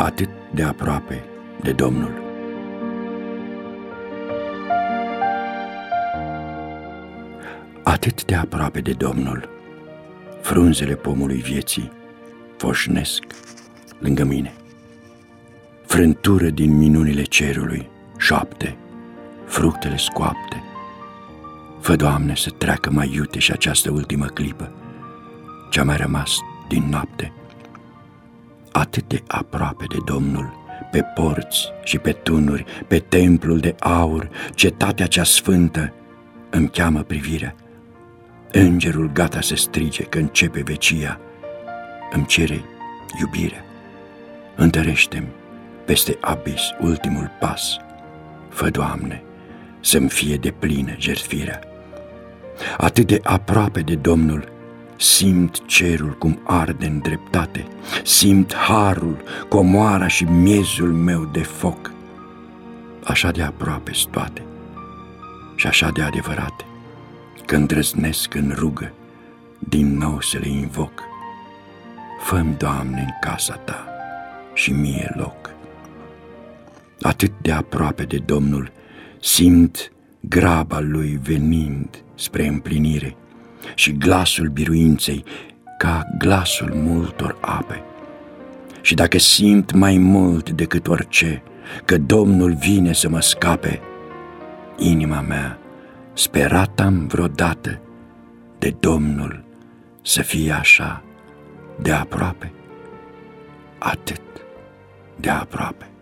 atât de aproape de Domnul. Atât de aproape de Domnul, frunzele pomului vieții foșnesc lângă mine. Frântură din minunile cerului șoapte, fructele scoapte. Fă, Doamne, să treacă mai iute și această ultimă clipă, ce-a mai rămas din noapte. Atât de aproape de Domnul, pe porți și pe tunuri, pe templul de aur, cetatea cea sfântă, îmi cheamă privirea. Îngerul gata să strige că începe vecia, îmi cere iubirea. Întărește-mi peste abis ultimul pas. Fă, Doamne, să-mi fie deplină jertfirea. Atât de aproape de Domnul, simt cerul cum arde în dreptate, simt harul, comoara și miezul meu de foc. Așa de aproape-s toate și așa de adevărate, că îndrăznesc în rugă din nou să le invoc. Fă-mi, Doamne, în casa Ta și mie loc. Atât de aproape de Domnul, simt graba Lui venind spre împlinire și glasul biruinței ca glasul multor ape. Și dacă simt mai mult decât orice că Domnul vine să mă scape, inima mea sperat-am vreodată de Domnul să fie așa de aproape, atât de aproape.